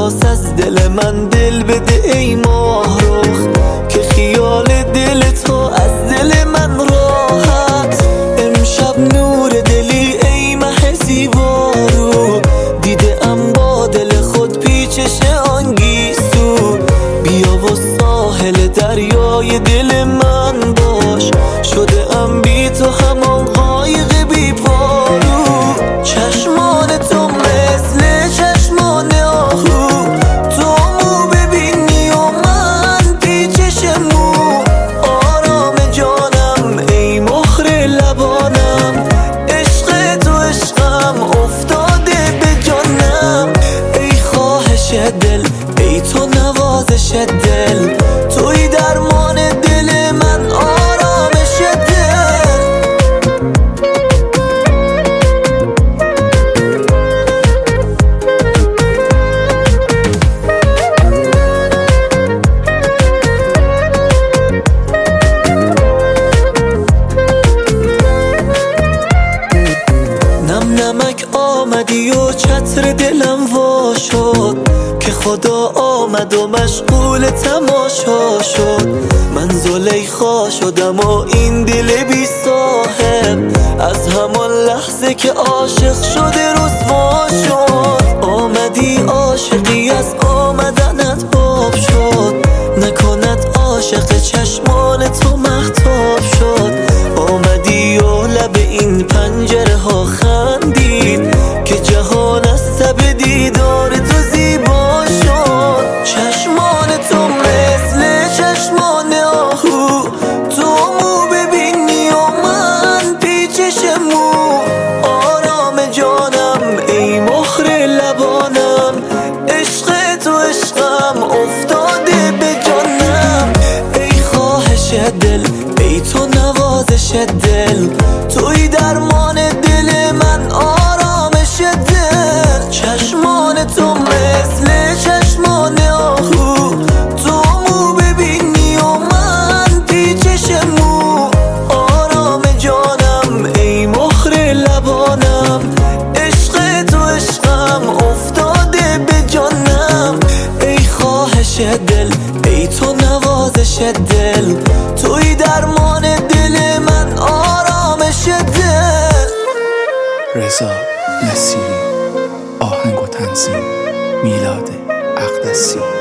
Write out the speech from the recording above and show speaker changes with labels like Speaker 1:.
Speaker 1: پس از دل من دل بده ای ماه رخ، که خیال دل تو از دل من راحت. امشب نور دلی ای مه زیبارو، دیده ام با دل خود پیچش آن گیسو. بیا و ساحل دریای دل من باش، شده ام بی تو همان قایق بی پارو. چشمان تو مثل چشمان آهو، تو مو ببینی و من پیچش مو. آرام جانم ای مهر لبانم، عشق تو عشقم افتاده به جانم. ای خواهش دل ای تو نوازش دل، توی درمان دل من آرامش دل. نم نمک آمدی و چتر دلم وا شد، که خدا آمد و مشغول تماشا شد. من زلیخا شدم و این دل بی صاحب، از همان لحظه که عاشق شده رسوا شد. آمدی عاشقی از آمدنت باب شد، نکند عاشق چشمان تو مهتاب شد. آمدی و لب این پنجره ها خندید، که جهان از تب دیدار تو زیبا شد. چشمان تو مثل چشمان آهو، تو مو ببینی و من پیچش مو. آرام جانم ای مهر لبانم، عشق تو عشقم افتاده به جانم. ای خواهش دل ای تو نوازش دل، توی درمان دل من آرامش دل. چشمان تو مثل چشمان آهو، تو مو ببینی و من پیچش مو. آرام جانم ای مهر لبانم، عشق تو عشقم افتاده به جانم. ای خواهش دل ای تو نوازش دل، توی درمان دل من آرامش دل.
Speaker 2: رضا نصیری، آهنگ و تنظیم میلاد اقدسی.